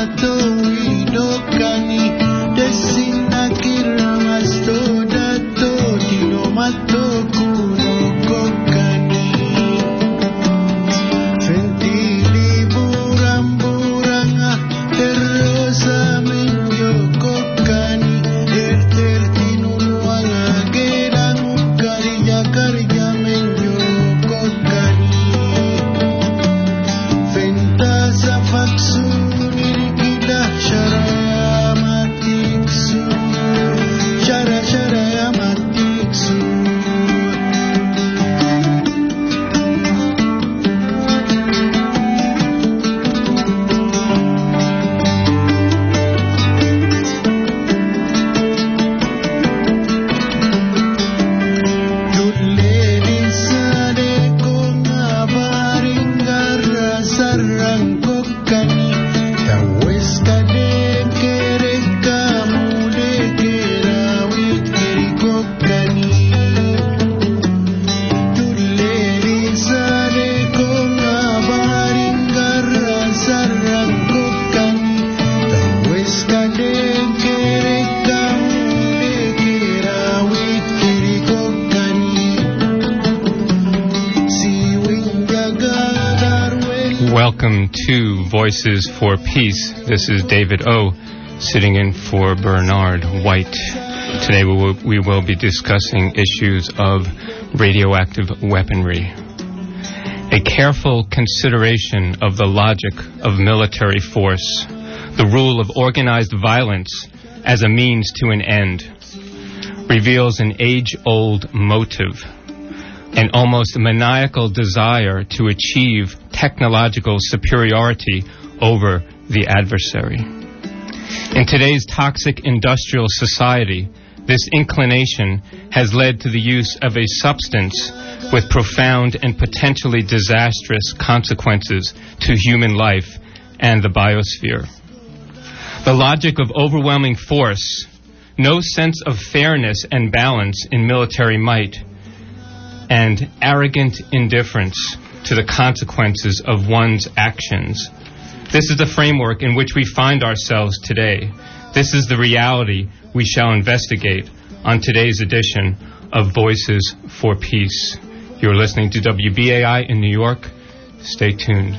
Welcome to Voices for Peace. This is David O, sitting in for Bernard White. Today we will be discussing issues of radioactive weaponry. A careful consideration of the logic of military force, the rule of organized violence as a means to an end, reveals an age-old motive, an almost maniacal desire to achieve technological superiority over the adversary. In today's toxic industrial society, this inclination has led to the use of a substance with profound and potentially disastrous consequences to human life and the biosphere. The logic of overwhelming force, no sense of fairness and balance in military might, and arrogant indifference to the consequences of one's actions. This is the framework in which we find ourselves today. This is the reality we shall investigate on today's edition of Voices for Peace. You're listening to WBAI in New York. Stay tuned.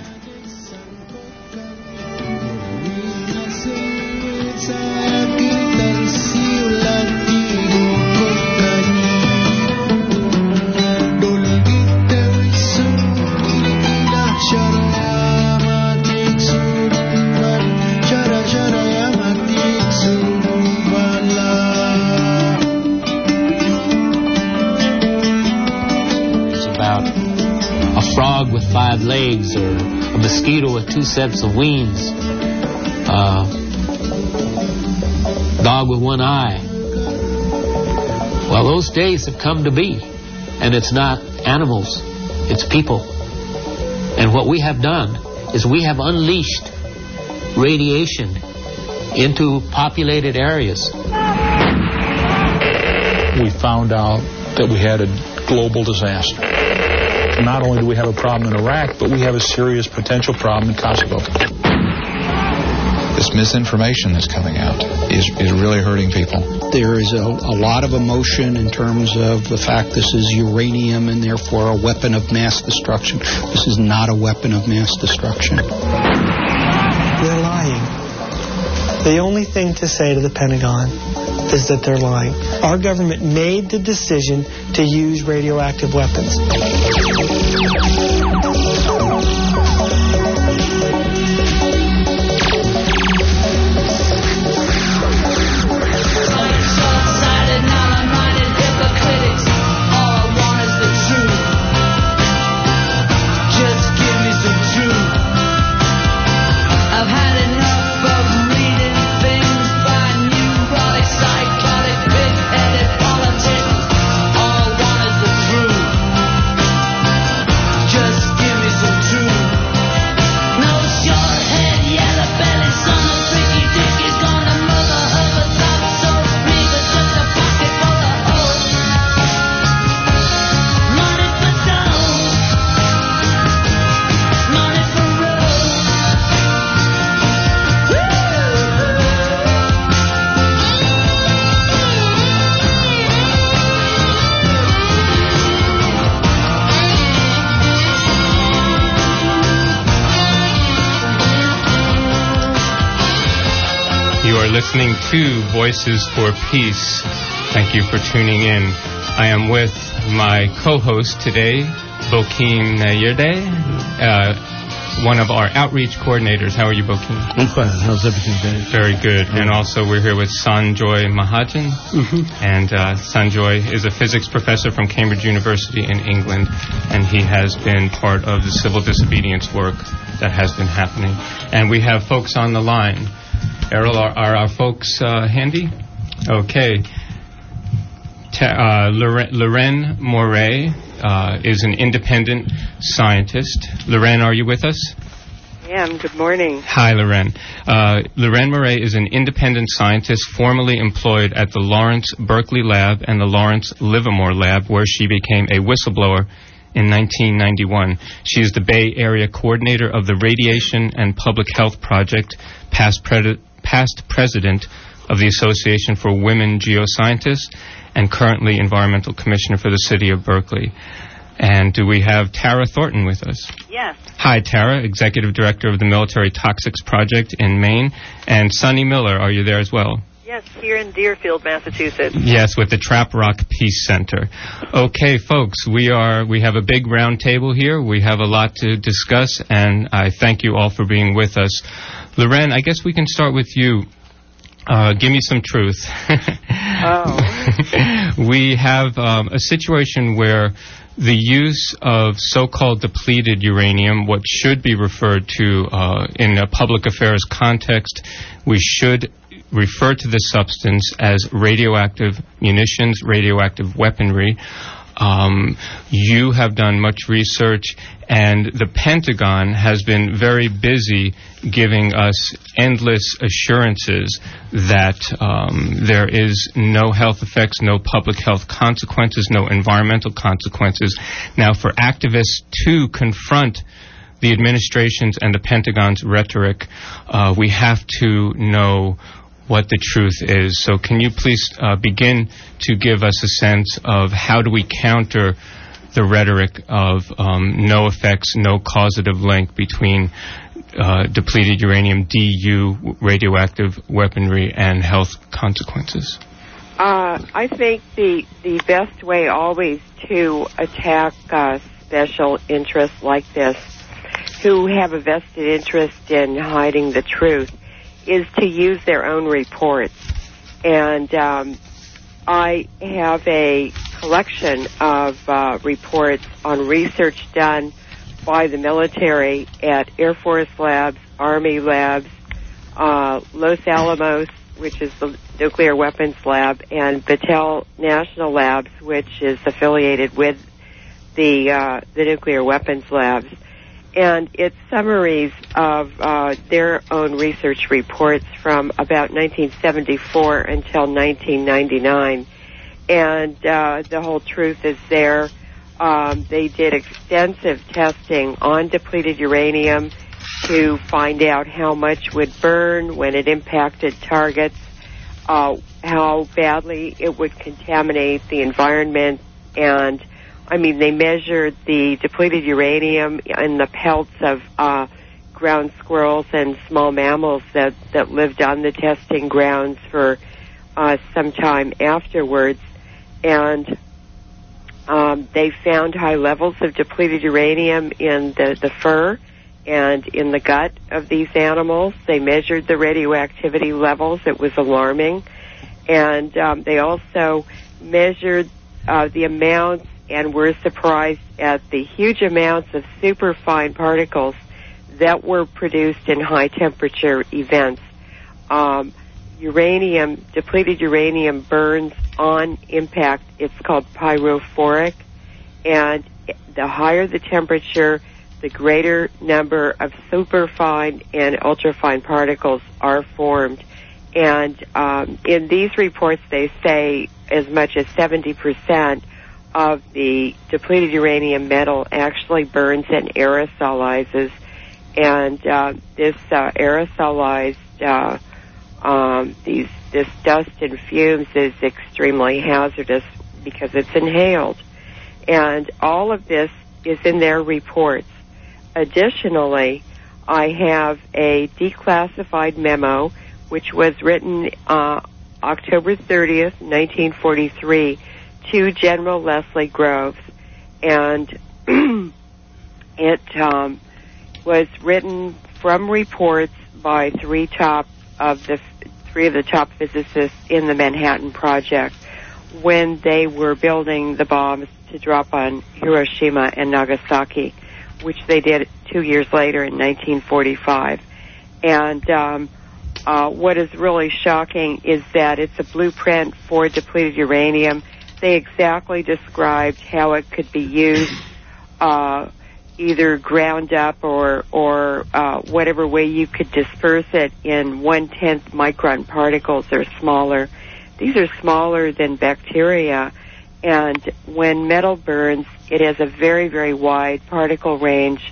With 5 legs, or a mosquito with 2 sets of wings, dog with 1 eye. Well, those days have come to be, and it's not animals, it's people. And what we have done is we have unleashed radiation into populated areas. We found out that we had a global disaster. Not only do we have a problem in Iraq, but we have a serious potential problem in Kosovo. This misinformation that's coming out is really hurting people. There is a lot of emotion in terms of the fact this is uranium and therefore a weapon of mass destruction. This is not a weapon of mass destruction. They're lying. The only thing to say to the Pentagon is that they're lying. Our government made the decision to use radioactive weapons. You are listening to Voices for Peace. Thank you for tuning in. I am with my co-host today, Bokeem Nayerde, one of our outreach coordinators. How are you, Bokeem? I'm fine. How's everything, Dave? Very good. And also we're here with Sanjoy Mahajan. And Sanjoy is a physics professor from Cambridge University in England, and he has been part of the civil disobedience work that has been happening. And we have folks on the line. Errol, are our folks handy? Okay. Loren Moray is an independent scientist. Loren, are you with us? I am. Good morning. Hi, Loren. Loren Moray is an independent scientist formerly employed at the Lawrence Berkeley Lab and the Lawrence Livermore Lab, where she became a whistleblower in 1991. She is the Bay Area coordinator of the Radiation and Public Health Project, past president of the Association for Women Geoscientists, and currently environmental commissioner for the city of Berkeley. And do we have Tara Thornton with us? Yes. Hi, Tara, executive director of the Military Toxics Project in Maine. And Sonny Miller, are you there as well? Yes, here in Deerfield, Massachusetts. Yes, with the Trap Rock Peace Center. Okay, folks, we have a big round table here. We have a lot to discuss, and I thank you all for being with us. Loren, I guess we can start with you. Give me some truth. We have a situation where the use of so-called depleted uranium, what should be referred to in a public affairs context, we should refer to the substance as radioactive munitions, radioactive weaponry. You have done much research, and the Pentagon has been very busy giving us endless assurances that there is no health effects, no public health consequences, no environmental consequences. Now, for activists to confront the administration's and the Pentagon's rhetoric, we have to know what the truth is. So can you please begin to give us a sense of how do we counter the rhetoric of no effects, no causative link between depleted uranium, DU, radioactive weaponry, and health consequences? I think the best way always to attack special interests like this, who have a vested interest in hiding the truth, is to use their own reports. And I have a collection of reports on research done by the military at Air Force labs, Army labs, Los Alamos, which is the nuclear weapons lab, and Battelle National Labs, which is affiliated with the nuclear weapons labs. And it's summaries of their own research reports from about 1974 until 1999. And the whole truth is there. They did extensive testing on depleted uranium to find out how much would burn when it impacted targets, how badly it would contaminate the environment, and they measured the depleted uranium in the pelts of ground squirrels and small mammals that lived on the testing grounds for some time afterwards. And they found high levels of depleted uranium in the fur and in the gut of these animals. They measured the radioactivity levels. It was alarming. And they also measured the amounts and were surprised at the huge amounts of superfine particles that were produced in high-temperature events. Depleted uranium burns on impact. It's called pyrophoric, and the higher the temperature, the greater number of superfine and ultrafine particles are formed. And in these reports, they say as much as 70% of the depleted uranium metal actually burns and aerosolizes, and this aerosolized this dust and fumes is extremely hazardous because it's inhaled, and all of this is in their reports. Additionally, I have a declassified memo which was written October 30th, 1943, to General Leslie Groves. And it was written from reports by three of the top physicists in the Manhattan Project when they were building the bombs to drop on Hiroshima and Nagasaki, which they did 2 years later in 1945. And what is really shocking is that it's a blueprint for depleted uranium. They exactly described how it could be used, either ground up or whatever way you could disperse it in 1/10 micron particles or smaller. These are smaller than bacteria, and when metal burns, it has a very, very wide particle range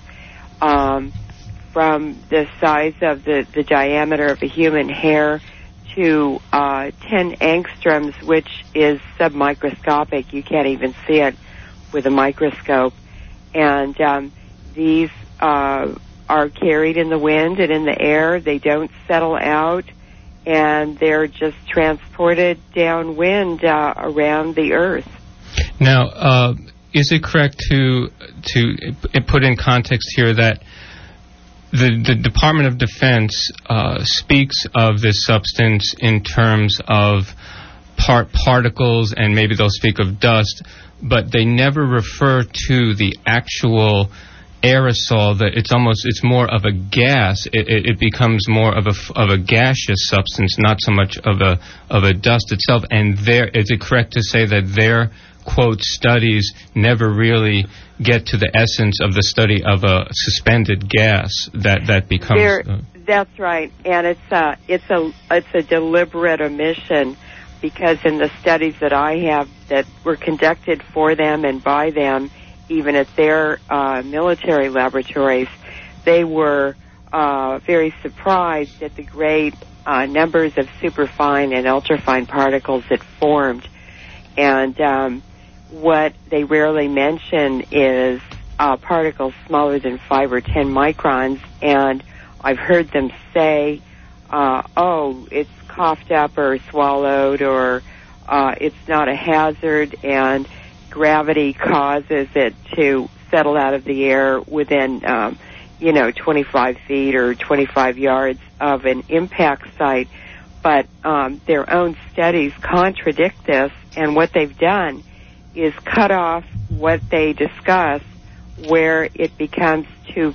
from the size of the diameter of a human hair to 10 angstroms, which is submicroscopic. You can't even see it with a microscope. And these are carried in the wind and in the air. They don't settle out, and they're just transported downwind around the Earth. Now, is it correct to put in context here that the Department of Defense speaks of this substance in terms of particles, and maybe they'll speak of dust, but they never refer to the actual aerosol? That it's more of a gas. It becomes more of a gaseous substance, not so much of a dust itself. And is it correct to say that their quote studies never really get to the essence of the study of a suspended gas that becomes? That's right, and it's a deliberate omission, because in the studies that I have that were conducted for them and by them, even at their military laboratories, they were very surprised at the great numbers of superfine and ultrafine particles that formed. And what they rarely mention is particles smaller than 5 or 10 microns, and I've heard them say, it's coughed up or swallowed, or it's not a hazard, and gravity causes it to settle out of the air within, 25 feet or 25 yards of an impact site. But their own studies contradict this, and what they've done is cut off what they discuss where it becomes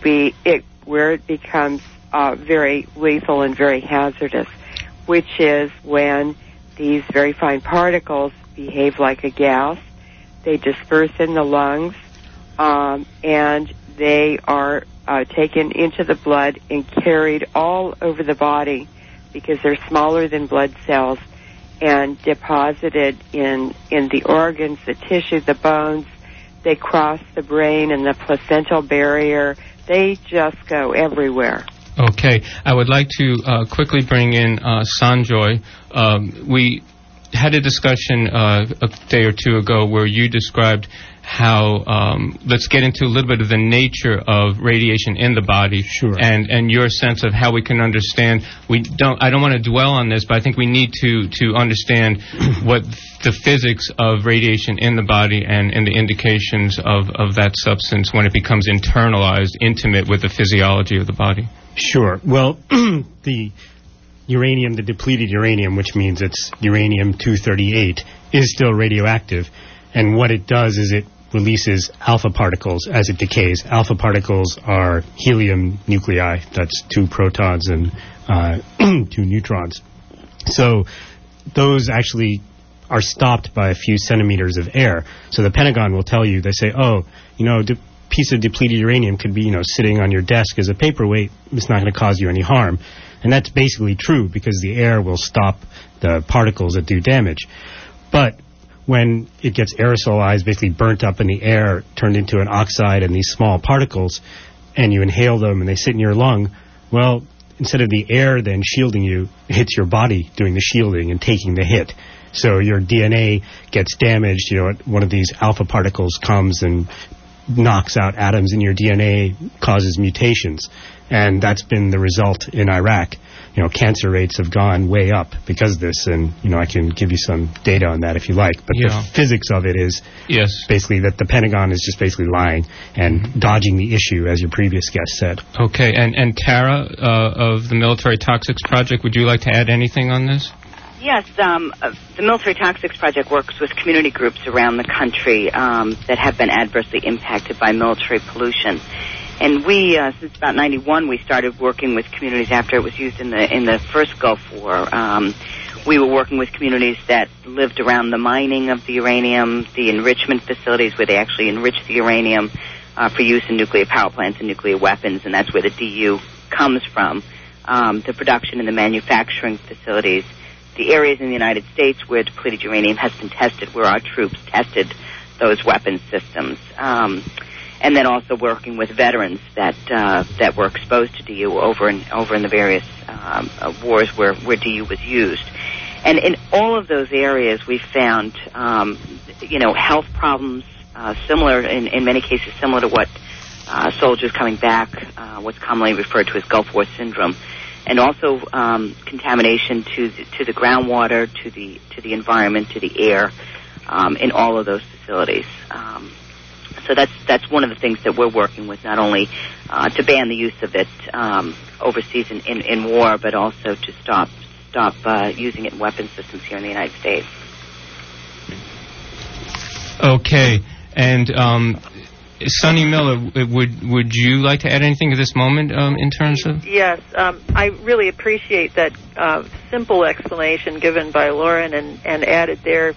very lethal and very hazardous, which is when these very fine particles behave like a gas. They disperse in the lungs, and they are taken into the blood and carried all over the body, because they're smaller than blood cells, and deposited in the organs, the tissue, the bones. They cross the brain and the placental barrier. They just go everywhere. Okay. I would like to quickly bring in Sanjoy. We had a discussion a day or two ago where you described how, let's get into a little bit of the nature of radiation in the body. Sure. And your sense of how we can understand. I don't want to dwell on this, but I think we need to understand what the physics of radiation in the body and the indications of that substance when it becomes internalized, intimate with the physiology of the body. Sure. Well, the depleted uranium, which means it's uranium-238, is still radioactive. And what it does is it releases alpha particles as it decays. Alpha particles are helium nuclei. That's 2 protons and 2 neutrons. So those actually are stopped by a few centimeters of air. So the Pentagon will tell you, they say, piece of depleted uranium could be, sitting on your desk as a paperweight. It's not going to cause you any harm. And that's basically true, because the air will stop the particles that do damage. But when it gets aerosolized, basically burnt up in the air, turned into an oxide and these small particles, and you inhale them and they sit in your lung, well, instead of the air then shielding you, it hits your body doing the shielding and taking the hit. So your DNA gets damaged. One of these alpha particles comes and knocks out atoms in your DNA, causes mutations. And that's been the result in Iraq. cancer rates have gone way up because of this, and I can give you some data on that if you like. But the physics of it is basically that the Pentagon is just basically lying and dodging the issue, as your previous guest said. Okay, and Tara of the Military Toxics Project, would you like to add anything on this? Yes, the Military Toxics Project works with community groups around the country that have been adversely impacted by military pollution. And we, since about '91, we started working with communities after it was used in the first Gulf War. We were working with communities that lived around the mining of the uranium, the enrichment facilities where they actually enrich the uranium for use in nuclear power plants and nuclear weapons, and that's where the DU comes from. The production and the manufacturing facilities, the areas in the United States where depleted uranium has been tested, where our troops tested those weapons systems. And then also working with veterans that were exposed to DU over in the various wars where DU was used. And in all of those areas, we found, health problems similar, in many cases, similar to what soldiers coming back, what's commonly referred to as Gulf War syndrome, and also contamination to the groundwater, to the environment, to the air, in all of those facilities. So that's one of the things that we're working with, not only to ban the use of it overseas in war, but also to stop using it in weapons systems here in the United States. Okay, and Sonny Miller, would you like to add anything at this moment in terms of? Yes, I really appreciate that simple explanation given by Lauren and added there.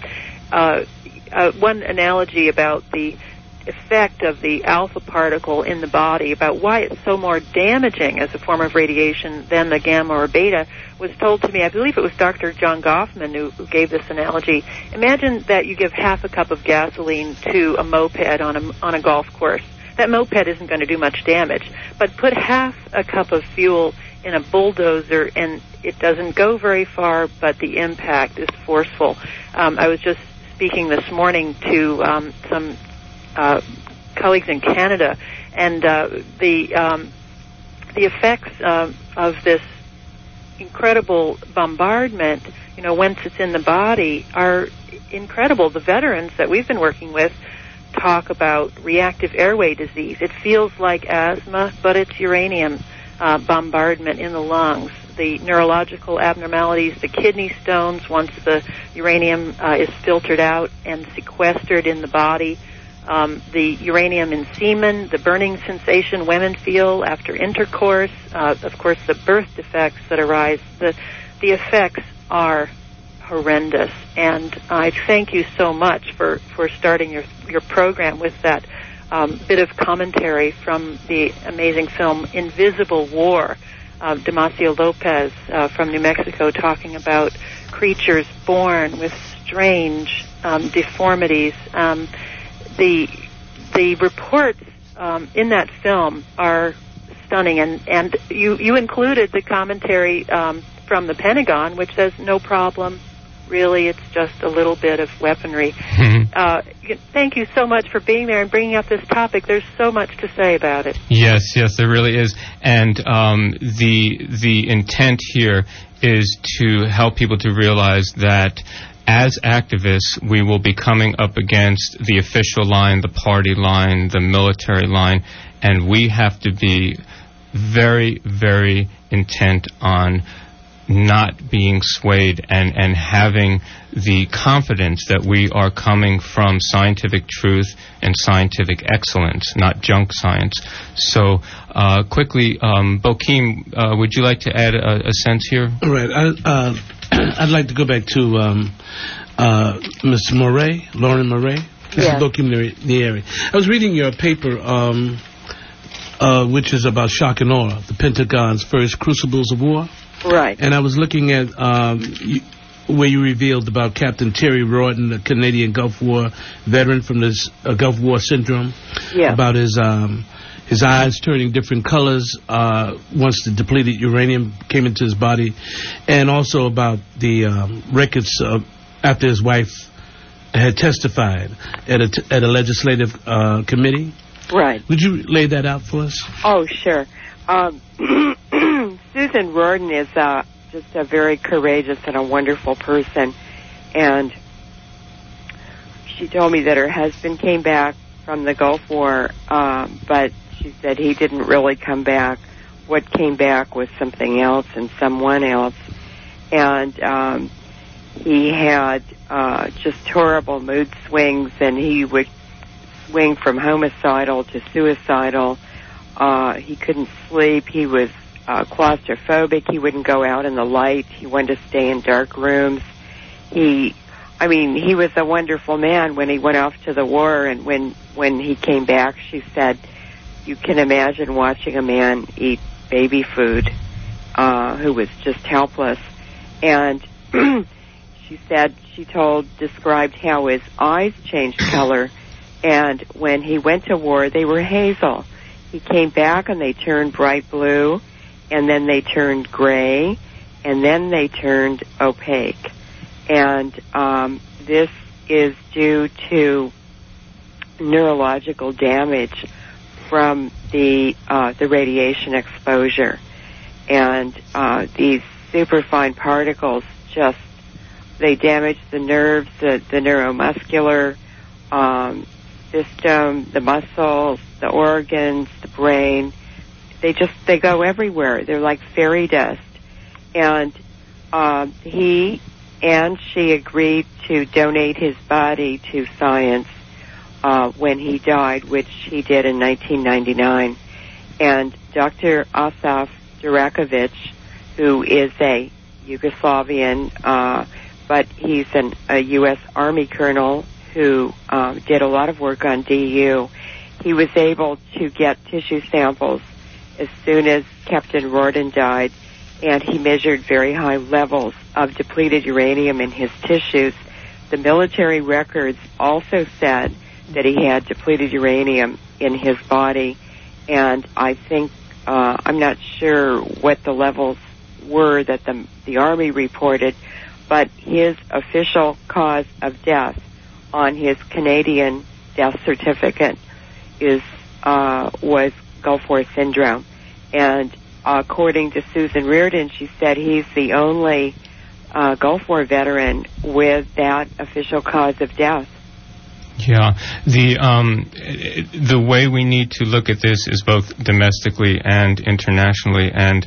One analogy about the effect of the alpha particle in the body, about why it's so more damaging as a form of radiation than the gamma or beta, was told to me, I believe it was Dr. John Goffman who gave this analogy. Imagine that you give half a cup of gasoline to a moped on a golf course. That moped isn't going to do much damage, but put half a cup of fuel in a bulldozer and it doesn't go very far, but the impact is forceful. I was just speaking this morning to some colleagues in Canada, and the effects of this incredible bombardment, once it's in the body, are incredible. The veterans that we've been working with talk about reactive airway disease. It feels like asthma, but it's uranium bombardment in the lungs. The neurological abnormalities, the kidney stones, once the uranium is filtered out and sequestered in the body, the uranium in semen, the burning sensation women feel after intercourse, of course the birth defects that arise, the effects are horrendous. And I thank you so much for starting your program with that bit of commentary from the amazing film Invisible War, Demasio Lopez from New Mexico, talking about creatures born with strange deformities. The reports in that film are stunning, and you included the commentary from the Pentagon, which says no problem. Really, it's just a little bit of weaponry. Thank you so much for being there and bringing up this topic. There's so much to say about it. Yes, there really is. And the intent here is to help people to realize that as activists, we will be coming up against the official line, the party line, the military line, and we have to be very, very intent on not being swayed and having the confidence that we are coming from scientific truth and scientific excellence, not junk science. So, quickly, Bokeem, would you like to add a sense here? All right. I'd like to go back to Ms. Murray, Lauren Murray. This is Bokeem Nieri. I was reading your paper, which is about shock and awe, the Pentagon's first crucibles of war. Right. And I was looking at where you revealed about Captain Terry Rawton, a Canadian Gulf War veteran from this Gulf War syndrome, about his eyes turning different colors once the depleted uranium came into his body, and also about the records after his wife had testified at a legislative committee. Right. Would you lay that out for us? Oh, sure. Susan Susan Riordan is just a very courageous and a wonderful person, and she told me that her husband came back from the Gulf War, but she said he didn't really come back. What came back was something else and someone else, and he had just horrible mood swings, and he would swing from homicidal to suicidal. He couldn't sleep. He was claustrophobic. He wouldn't go out in the light. He wanted to stay in dark rooms. He was a wonderful man when he went off to the war, and when he came back, she said, you can imagine watching a man eat baby food who was just helpless. And she said, described how his eyes changed color, and when he went to war, they were hazel. He came back and they turned bright blue, and then they turned gray, and then they turned opaque. And this is due to neurological damage from the radiation exposure. And these superfine particles they damage the nerves, the neuromuscular system, the muscles, the organs, the brain. They go everywhere. They're like fairy dust. And he and she agreed to donate his body to science when he died, which he did in 1999. And Dr. Asaf Durakovic, who is a Yugoslavian, but he's a U.S. Army colonel who did a lot of work on DU, he was able to get tissue samples as soon as Captain Riordan died, and he measured very high levels of depleted uranium in his tissues. The military records also said that he had depleted uranium in his body, and I think, I'm not sure what the levels were that the Army reported, but his official cause of death on his Canadian death certificate was Gulf War syndrome. And according to Susan Riordan, she said he's the only Gulf War veteran with that official cause of death. Yeah, the way we need to look at this is both domestically and internationally, and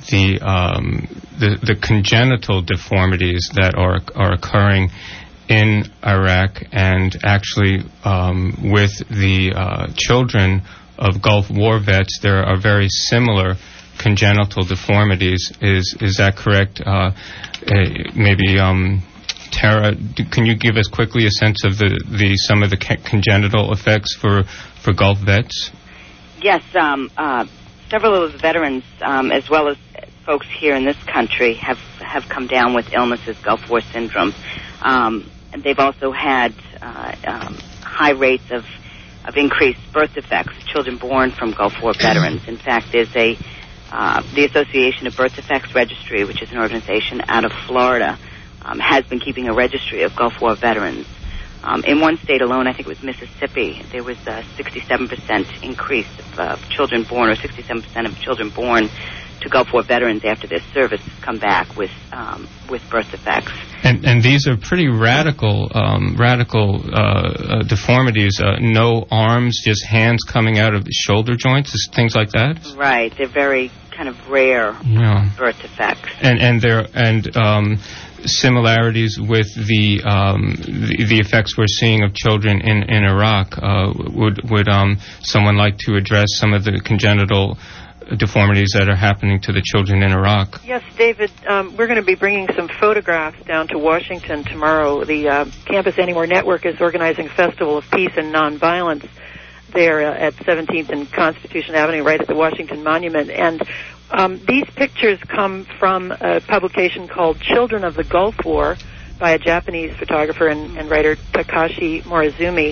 the congenital deformities that are occurring in Iraq, and actually with the children of Gulf War vets, there are very similar congenital deformities. Is that correct? Maybe Tara, can you give us quickly a sense of some of the congenital effects for Gulf vets? Yes, several of the veterans, as well as folks here in this country, have come down with illnesses, Gulf War syndrome. And they've also had high rates of increased birth defects, children born from Gulf War veterans. In fact, there's the Association of Birth Defects Registry, which is an organization out of Florida, has been keeping a registry of Gulf War veterans. In one state alone, I think it was Mississippi, there was a 67% increase of children born, or 67% of children born to Gulf War veterans after their service come back with birth defects. And these are pretty radical deformities. No arms, just hands coming out of the shoulder joints, things like that. Right, they're very kind of rare birth defects. And similarities with the effects we're seeing of children in Iraq. Would someone like to address some of the congenital deformities that are happening to the children in Iraq? Yes, David, we're going to be bringing some photographs down to Washington tomorrow. The Campus Anywhere Network is organizing a Festival of Peace and Nonviolence there at 17th and Constitution Avenue, right at the Washington Monument. And these pictures come from a publication called Children of the Gulf War by a Japanese photographer and writer, Takashi Morizumi.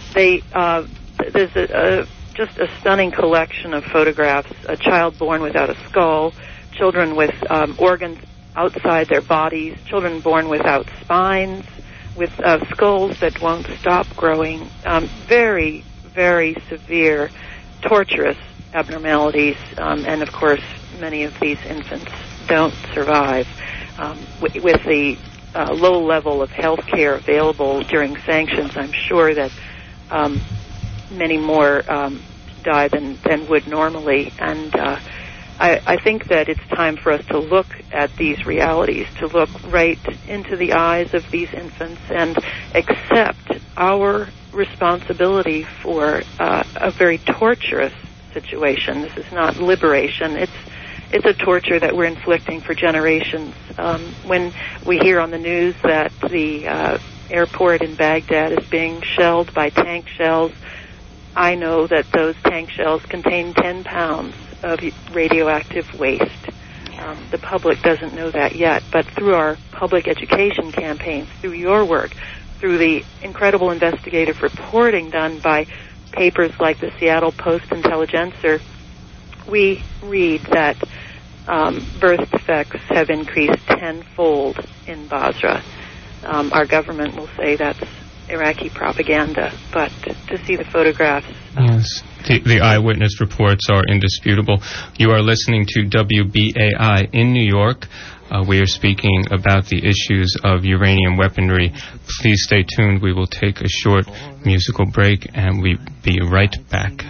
There's just a stunning collection of photographs: a child born without a skull, children with organs outside their bodies, children born without spines, with skulls that won't stop growing. Very, very severe, torturous abnormalities, and of course many of these infants don't survive. With the low level of health care available during sanctions, I'm sure that many more die than would normally. And I think that it's time for us to look at these realities, to look right into the eyes of these infants and accept our responsibility for a very torturous situation. This is not liberation. It's a torture that we're inflicting for generations. When we hear on the news that the airport in Baghdad is being shelled by tank shells, I know that those tank shells contain 10 pounds of radioactive waste. The public doesn't know that yet, but through our public education campaigns, through your work, through the incredible investigative reporting done by papers like the Seattle Post-Intelligencer, we read that birth defects have increased tenfold in Basra. Our government will say that's Iraqi propaganda, but to see the photographs... Yes, the eyewitness reports are indisputable. You are listening to WBAI in New York. We are speaking about the issues of uranium weaponry. Please stay tuned. We will take a short musical break, and we'll be right back.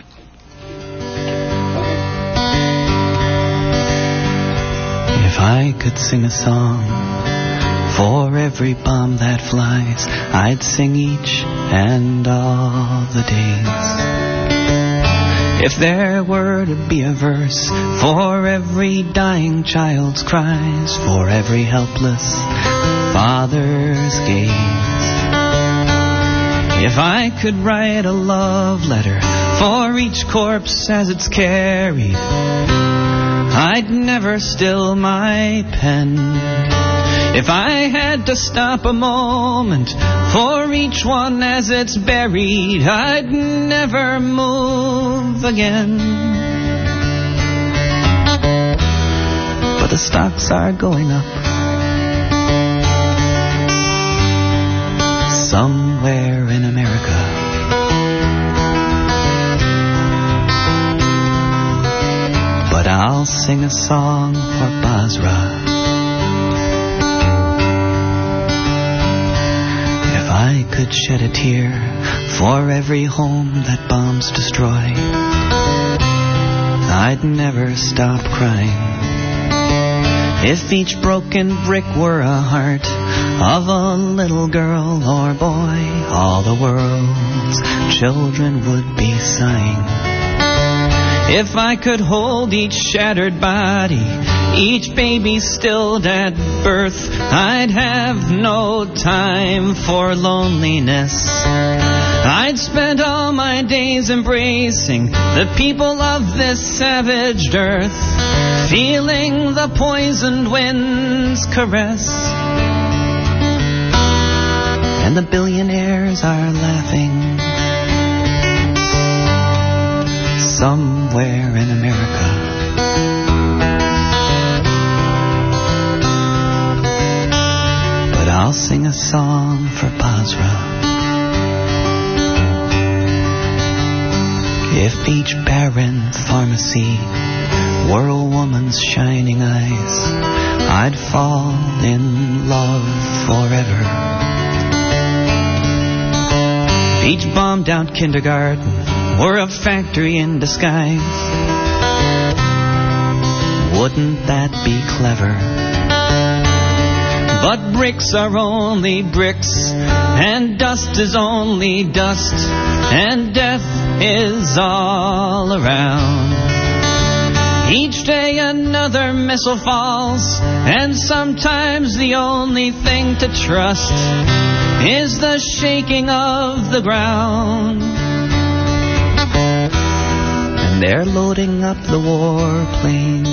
If I could sing a song for every bomb that flies, I'd sing each and all the days. If there were to be a verse for every dying child's cries, for every helpless father's gaze. If I could write a love letter for each corpse as it's carried, I'd never still my pen. If I had to stop a moment for each one as it's buried, I'd never move again. But the stocks are going up somewhere in America. But I'll sing a song for Basra. I could shed a tear for every home that bombs destroy, I'd never stop crying. If each broken brick were a heart of a little girl or boy, all the world's children would be sighing. If I could hold each shattered body, each baby stilled at birth, I'd have no time for loneliness. I'd spend all my days embracing the people of this savaged earth, feeling the poisoned wind's caress. And the billionaires are laughing somewhere in America. But I'll sing a song for Basra. If each barren pharmacy were a woman's shining eyes, I'd fall in love forever. If each bombed out kindergarten were a factory in disguise, wouldn't that be clever? But bricks are only bricks, and dust is only dust, and death is all around. Each day another missile falls, and sometimes the only thing to trust is the shaking of the ground. They're loading up the warplanes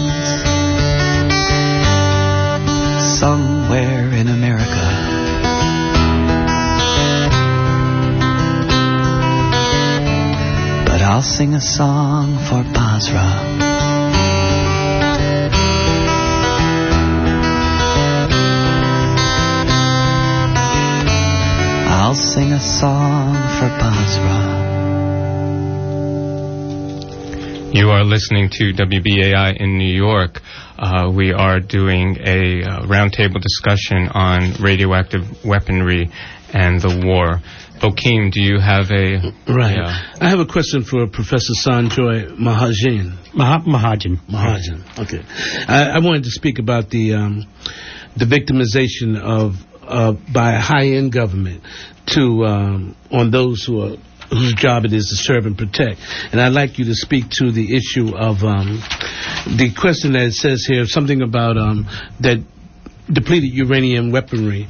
somewhere in America. But I'll sing a song for Basra. I'll sing a song for Basra. You are listening to WBAI in New York. We are doing a roundtable discussion on radioactive weaponry and the war. Bokeem, do you have a... Right. I have a question for Professor Sanjoy Mahajan. Mahajan. Okay. I wanted to speak about the victimization by a high-end government on those whose job it is to serve and protect. And I'd like you to speak to the issue of the question that it says here, something about that depleted uranium weaponry,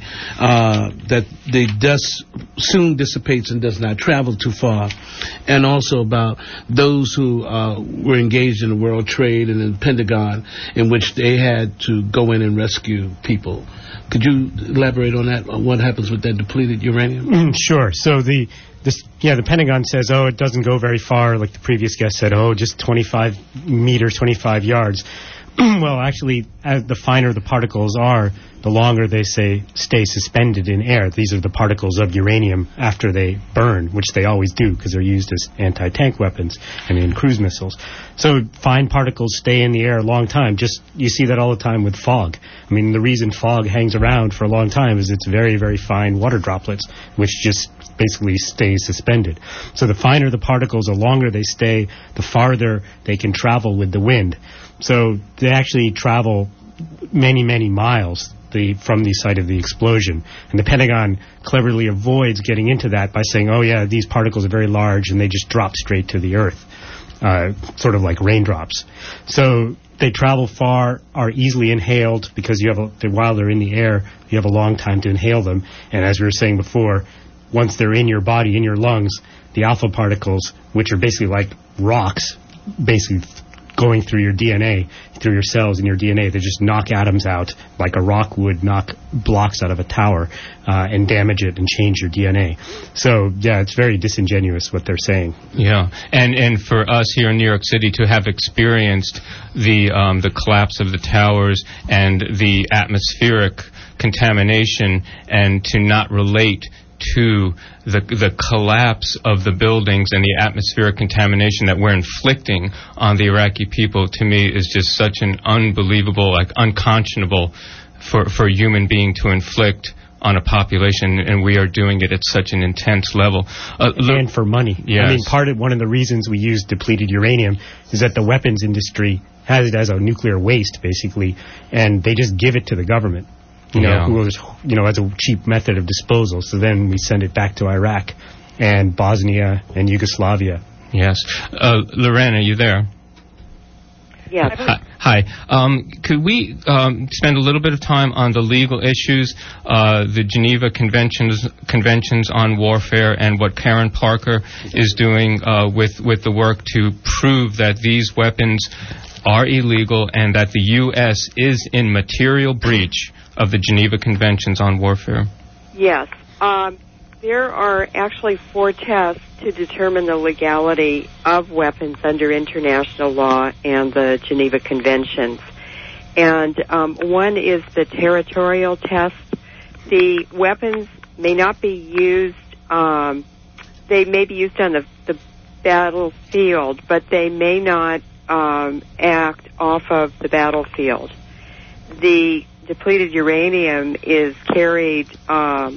that the dust soon dissipates and does not travel too far, and also about those who were engaged in the World Trade and in the Pentagon, in which they had to go in and rescue people. Could you elaborate on that, on what happens with that depleted uranium? Sure. So the Pentagon says, it doesn't go very far, like the previous guest said, just 25 meters, 25 yards. Well, actually, as the finer the particles are, the longer they stay suspended in air. These are the particles of uranium after they burn, which they always do because they're used as anti-tank weapons and in cruise missiles. So fine particles stay in the air a long time. You see that all the time with fog. I mean, the reason fog hangs around for a long time is it's very, very fine water droplets, which just basically stay suspended. So the finer the particles, the longer they stay, the farther they can travel with the wind. So they actually travel many, many miles from the site of the explosion. And the Pentagon cleverly avoids getting into that by saying, these particles are very large and they just drop straight to the earth, sort of like raindrops. So they travel far, are easily inhaled because while they're in the air, you have a long time to inhale them. And as we were saying before, once they're in your body, in your lungs, the alpha particles, which are basically like rocks, basically going through your DNA, through your cells in your DNA, they just knock atoms out like a rock would knock blocks out of a tower and damage it and change your DNA. So, it's very disingenuous what they're saying. Yeah, and for us here in New York City to have experienced the collapse of the towers and the atmospheric contamination and to not relate to the collapse of the buildings and the atmospheric contamination that we're inflicting on the Iraqi people, to me, is just such an unbelievable, unconscionable for a human being to inflict on a population, and we are doing it at such an intense level. And for money. Yes. I mean, one of the reasons we use depleted uranium is that the weapons industry has it as a nuclear waste, basically, and they just give it to the government. As a cheap method of disposal. So then we send it back to Iraq and Bosnia and Yugoslavia. Yes. Lorraine, are you there? Yes. Hi. Could we spend a little bit of time on the legal issues, the Geneva Conventions on warfare, and what Karen Parker is doing with the work to prove that these weapons are illegal and that the U.S. is in material breach of the Geneva Conventions on warfare? Yes. There are actually 4 tests to determine the legality of weapons under international law and the Geneva Conventions. And one is the territorial test. The weapons may not be used, they may be used on the battlefield, but they may not act off of the battlefield. The depleted uranium is carried off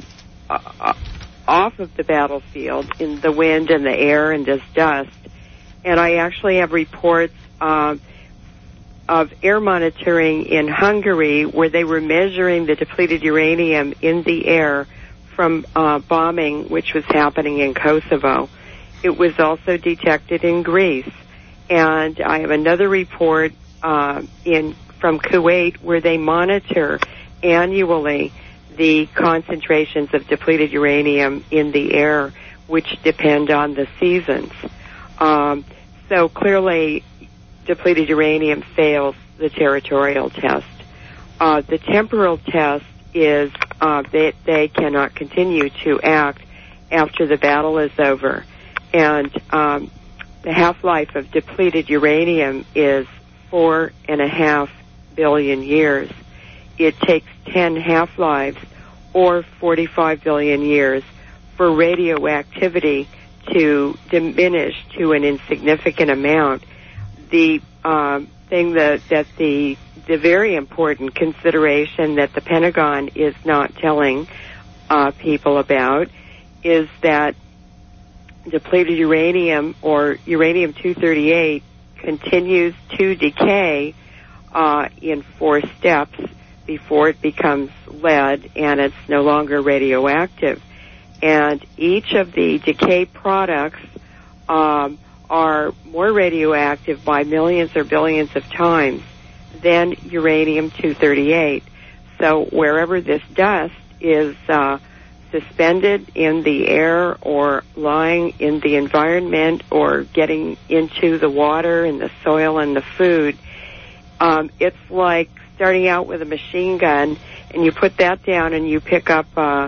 of the battlefield in the wind and the air and as dust. And I actually have reports of air monitoring in Hungary where they were measuring the depleted uranium in the air from bombing which was happening in Kosovo. It was also detected in Greece. And I have another report from Kuwait where they monitor annually the concentrations of depleted uranium in the air, which depend on the seasons. So clearly, depleted uranium fails the territorial test. The temporal test is that they cannot continue to act after the battle is over. And the half-life of depleted uranium is 4.5 billion years. It takes 10 half-lives or 45 billion years for radioactivity to diminish to an insignificant amount. the thing that the very important consideration that the Pentagon is not telling people about is that depleted uranium, or uranium-238, continues to decay in 4 steps before it becomes lead and it's no longer radioactive. And each of the decay products are more radioactive by millions or billions of times than uranium-238. So wherever this dust is suspended in the air or lying in the environment or getting into the water and the soil and the food, it's like starting out with a machine gun, and you put that down and you pick up,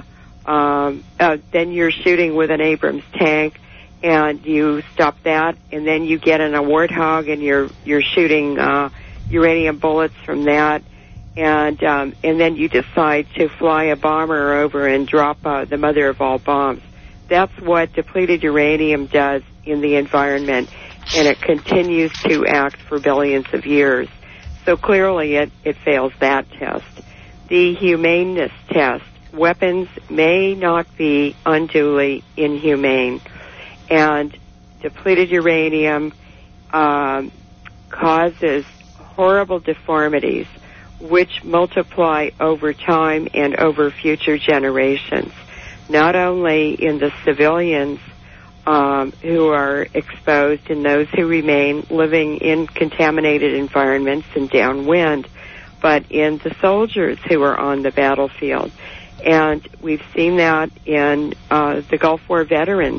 then you're shooting with an Abrams tank, and you stop that, and then you get in a Warthog and you're shooting uranium bullets from that, and then you decide to fly a bomber over and drop the mother of all bombs. That's what depleted uranium does in the environment, and it continues to act for billions of years. So clearly it fails that test. The humaneness test. Weapons may not be unduly inhumane, and depleted uranium causes horrible deformities which multiply over time and over future generations, not only in the civilians who are exposed and those who remain living in contaminated environments and downwind, but in the soldiers who are on the battlefield. And we've seen that in the Gulf War veterans.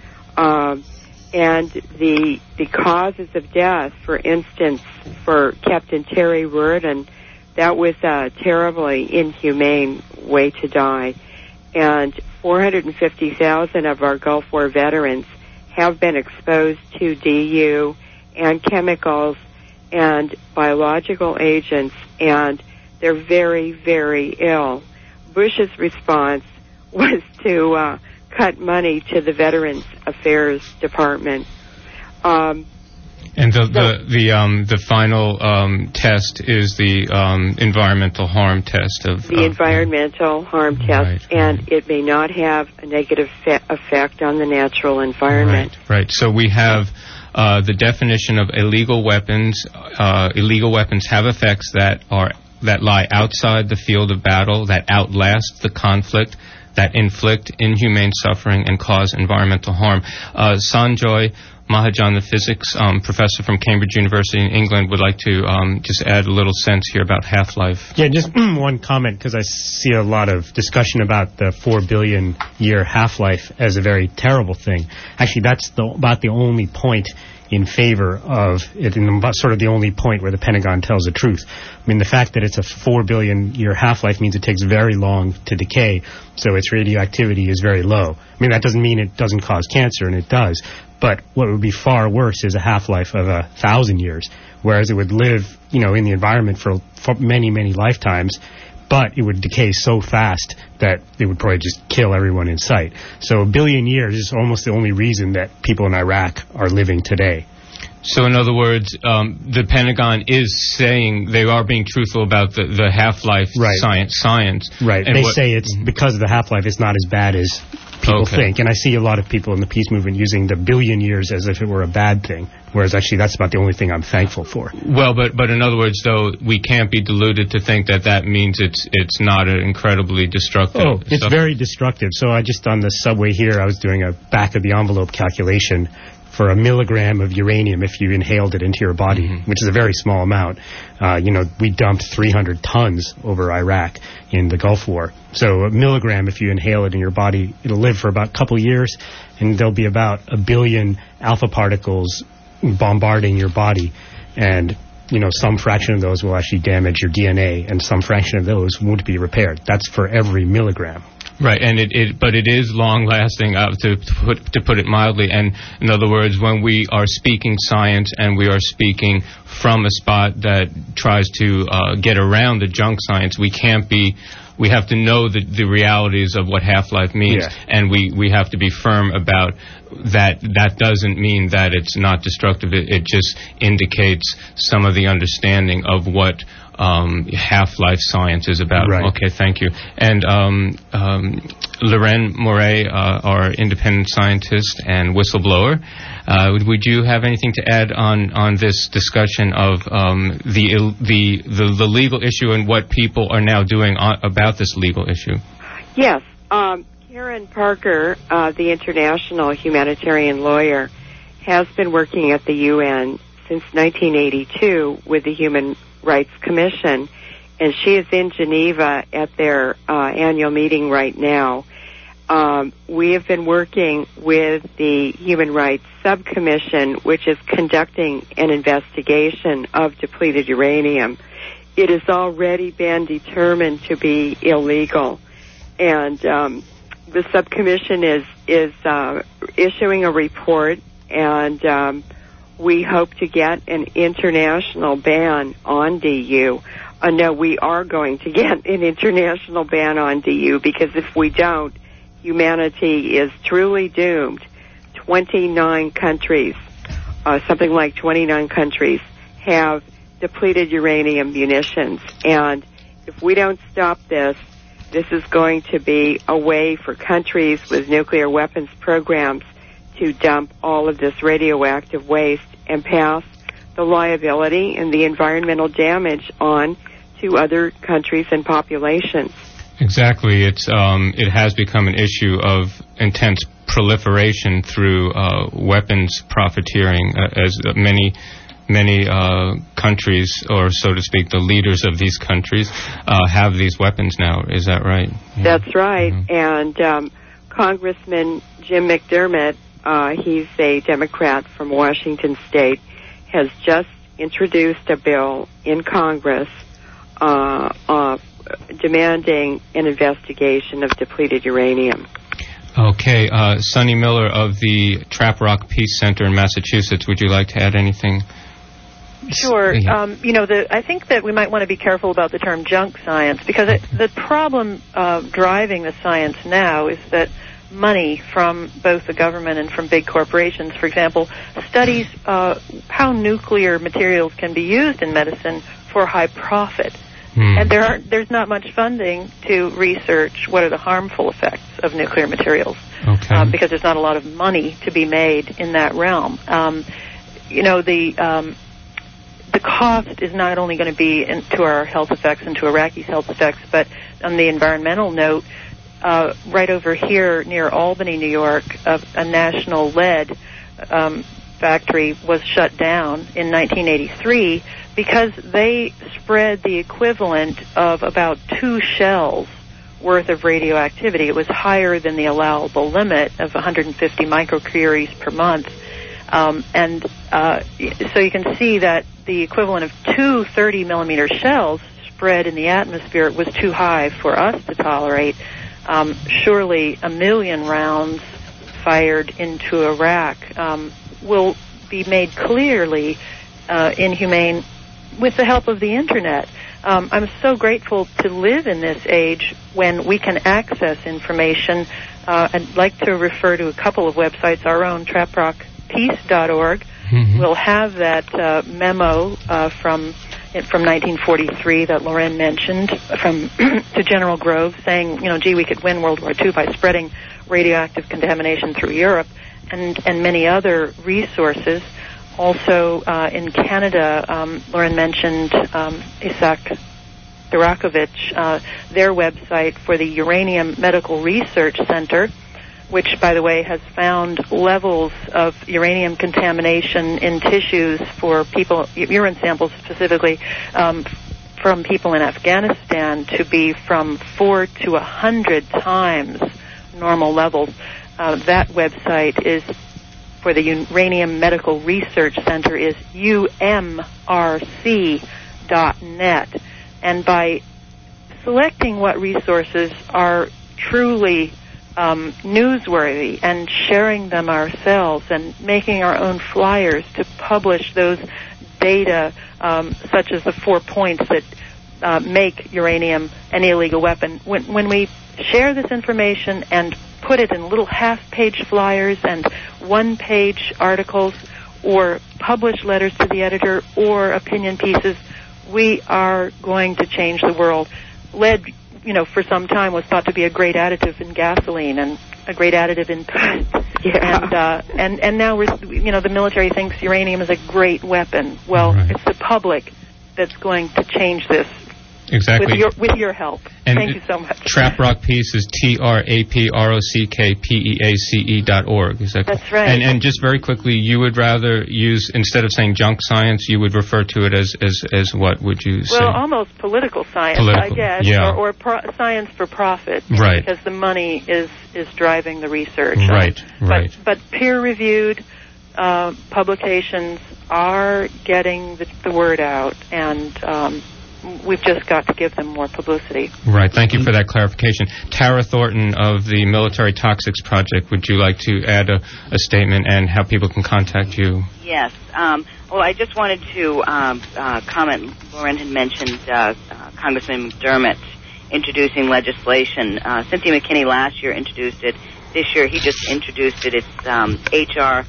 And the causes of death, for instance, for Captain Terry Reardon, that was a terribly inhumane way to die. And 450,000 of our Gulf War veterans have been exposed to DU and chemicals and biological agents, and they're very, very ill. Bush's response was to cut money to the Veterans Affairs Department. And the final test is the environmental harm test of the environmental harm test, and it may not have a negative effect on the natural environment. Right. So we have the definition of illegal weapons. Illegal weapons have effects that lie outside the field of battle, that outlast the conflict, that inflict inhumane suffering and cause environmental harm. Sanjoy Mahajan, the physics professor from Cambridge University in England, would like to just add a little sense here about half-life. Yeah, just one comment, because I see a lot of discussion about the 4 billion year half-life as a very terrible thing. Actually, that's about the only point in favor of it, and sort of the only point where the Pentagon tells the truth. I mean, the fact that it's a 4 billion year half-life means it takes very long to decay, so its radioactivity is very low. I mean, that doesn't mean it doesn't cause cancer, and it does. But what would be far worse is a half-life of 1,000 years, whereas it would live, in the environment for many, many lifetimes, but it would decay so fast that it would probably just kill everyone in sight. So 1 billion years is almost the only reason that people in Iraq are living today. So in other words, the Pentagon is saying they are being truthful about the half-life science. Right. And they say it's because of the half-life, it's not as bad as people think. And I see a lot of people in the peace movement using the 1 billion years as if it were a bad thing, whereas actually that's about the only thing I'm thankful for. Well, but in other words, though, we can't be deluded to think that means it's not an incredibly destructive. Oh, it's very destructive. So I just, on the subway here, I was doing a back-of-the-envelope calculation for 1 milligram of uranium if you inhaled it into your body, which is a very small amount. We dumped 300 tons over Iraq in the Gulf War. So 1 milligram, if you inhale it in your body, it'll live for about a couple years, and there'll be about 1 billion alpha particles bombarding your body. And, some fraction of those will actually damage your DNA, and some fraction of those won't be repaired. That's for every milligram. Right, and but it is long-lasting, to put it mildly. And in other words, when we are speaking science and we are speaking from a spot that tries to get around the junk science, we can't be we have to know the realities of what half-life means, and we have to be firm about that. That doesn't mean that it's not destructive. It just indicates some of the understanding of what half-life science is about. Right. Okay, thank you. And Loren Moret, our independent scientist and whistleblower, would you have anything to add on this discussion of the legal issue and what people are now doing about this legal issue? Yes. Karen Parker, the international humanitarian lawyer, has been working at the UN since 1982 with the Human Rights Commission, and she is in Geneva at their annual meeting right now. We have been working with the Human Rights Subcommission, which is conducting an investigation of depleted uranium. It has already been determined to be illegal, and the subcommission is issuing a report, and we hope to get an international ban on DU. No, we are going to get an international ban on DU, because if we don't, humanity is truly doomed. 29 countries, something like 29 countries, have depleted uranium munitions. And if we don't stop this, this is going to be a way for countries with nuclear weapons programs to dump all of this radioactive waste and pass the liability and the environmental damage on to other countries and populations. Exactly. It has become an issue of intense proliferation through weapons profiteering, as many countries, or so to speak, the leaders of these countries, have these weapons now. Is that right? Yeah. That's right. Mm-hmm. And Congressman Jim McDermott, he's a Democrat from Washington State, has just introduced a bill in Congress demanding an investigation of depleted uranium. Okay. Sonny Miller of the Trap Rock Peace Center in Massachusetts, would you like to add anything? Sure. I think that we might want to be careful about the term junk science, because the problem driving the science now is that money from both the government and from big corporations, for example, studies how nuclear materials can be used in medicine for high profit. And there's not much funding to research what are the harmful effects of nuclear materials, because there's not a lot of money to be made in that realm. The cost is not only going to be to our health effects and to Iraqis' health effects, but on the environmental note, right over here near Albany, New York, a national lead factory was shut down in 1983 because they spread the equivalent of about 2 shells worth of radioactivity. It was higher than the allowable limit of 150 microcuries per month. So you can see that the equivalent of 2 30-millimeter shells spread in the atmosphere was too high for us to tolerate. Surely 1 million rounds fired into Iraq will be made clearly inhumane with the help of the Internet. I'm so grateful to live in this age when we can access information. I'd like to refer to a couple of websites. Our own traprockpeace.org will have that memo from 1943 that Loren mentioned to General Groves saying, gee, we could win World War II by spreading radioactive contamination through Europe, and many other resources. Also, in Canada, Loren mentioned Isaac Durakovich, their website for the Uranium Medical Research Center, which, by the way, has found levels of uranium contamination in tissues for people, urine samples specifically, from people in Afghanistan to be from 4 to 100 times normal levels. That website is for the Uranium Medical Research Center is umrc.net. And by selecting what resources are truly newsworthy and sharing them ourselves and making our own flyers to publish those data, such as the 4 points that make uranium an illegal weapon. When we share this information and put it in little half-page flyers and one-page articles or publish letters to the editor or opinion pieces, we are going to change the world. Lead, for some time was thought to be a great additive in gasoline and a great additive in paint. Yeah. And now the military thinks uranium is a great weapon. Well, it's the public that's going to change this. Exactly. With your help. And thank you so much. Traprock Peace is TRAPROCKPEACE.org. Is that That's right. And just very quickly, you would rather use, instead of saying junk science, you would refer to it as what would you say? Well, almost political science, I guess, or science for profit. Right. Because the money is driving the research. Right. But peer-reviewed publications are getting the word out, and we've just got to give them more publicity. Right. Thank you for that clarification. Tara Thornton of the Military Toxics Project, would you like to add a statement and how people can contact you? Yes. Well, I just wanted to comment. Lauren had mentioned Congressman McDermott introducing legislation. Cynthia McKinney last year introduced it. This year he just introduced it. It's H.R.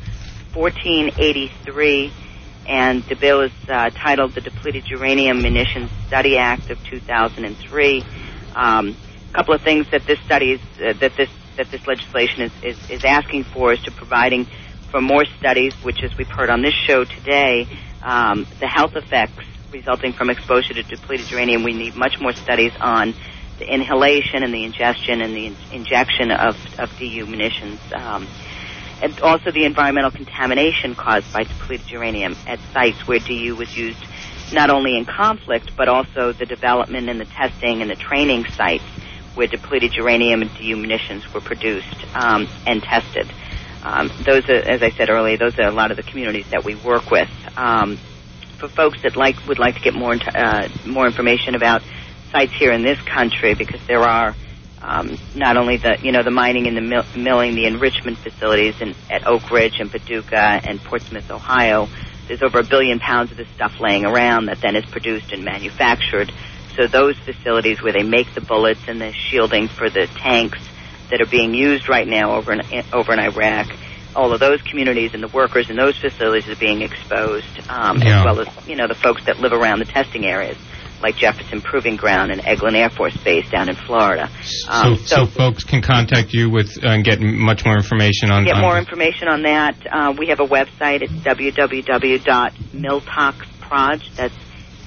1483. And the bill is titled the Depleted Uranium Munitions Study Act of 2003. A couple of things that this study that this legislation is asking for is to providing for more studies, which, as we've heard on this show today, the health effects resulting from exposure to depleted uranium. We need much more studies on the inhalation and the ingestion and the injection of DU munitions. And also the environmental contamination caused by depleted uranium at sites where DU was used not only in conflict, but also the development and the testing and the training sites where depleted uranium and DU munitions were produced and tested. Those are, as I said earlier, those are a lot of the communities that we work with. For folks that would like to get more information about sites here in this country, because there are not only the mining and the milling, the enrichment facilities at Oak Ridge and Paducah and Portsmouth, Ohio. There's over 1 billion pounds of this stuff laying around that then is produced and manufactured. So those facilities where they make the bullets and the shielding for the tanks that are being used right now over in Iraq, all of those communities and the workers in those facilities are being exposed, as well as the folks that live around the testing areas, like Jefferson Proving Ground and Eglin Air Force Base down in Florida. So folks can contact you and get much more information on... Get more information on that. We have a website. It's www.miltoxproj. That's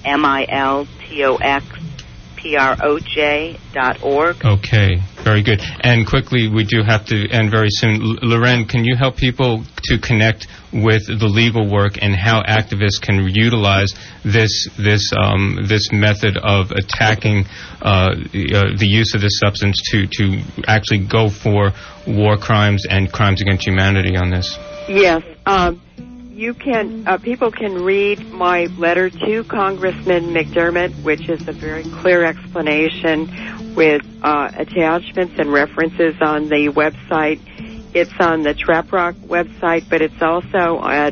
MILTOXPROJ.org. Okay, very good. And quickly, we do have to end very soon. Loren, can you help people to connect with the legal work and how activists can utilize this method of attacking the use of this substance to actually go for war crimes and crimes against humanity on this? Yes. People can read my letter to Congressman McDermott, which is a very clear explanation with attachments and references on the website. It's on the Traprock website, but it's also at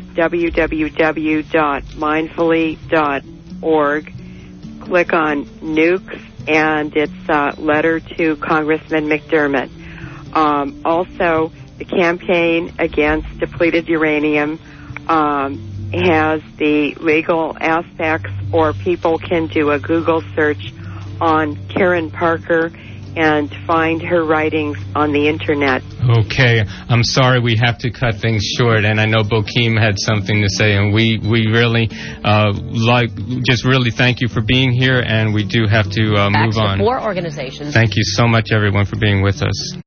www.mindfully.org. Click on nukes, and it's a letter to Congressman McDermott. Also, the campaign against depleted uranium has the legal aspects, or people can do a Google search on Karen Parker and find her writings on the Internet. Okay, I'm sorry we have to cut things short, and I know Bokeem had something to say, and we really really thank you for being here, and we do have to move on. War organizations. Thank you so much, everyone, for being with us.